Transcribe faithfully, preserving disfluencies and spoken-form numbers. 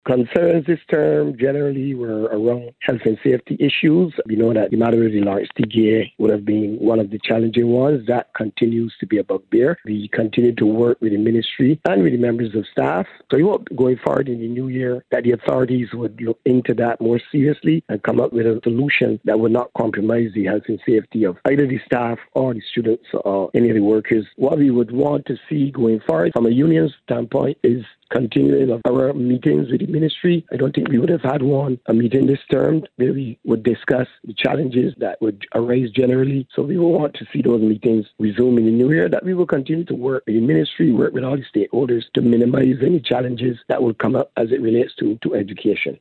Concerns this term generally were around health and safety issues. We know that the matter of the Lawrence T G A would have been one of the challenging ones. That continues to be a bugbear. We continue to work with the ministry and with the members of staff. So we hope going forward in the new year that the authorities would look into that more seriously and come up with a solution that would not compromise the health and safety of either the staff or the students or any of the workers. What we would want to see going forward from a union standpoint is continuing of our meetings with the ministry. I don't think we would have had one, a meeting this term where we would discuss the challenges that would arise generally. So we will want to see those meetings resume in the new year, that we will continue to work with the ministry, work with all the stakeholders to minimize any challenges that will come up as it relates to, to education.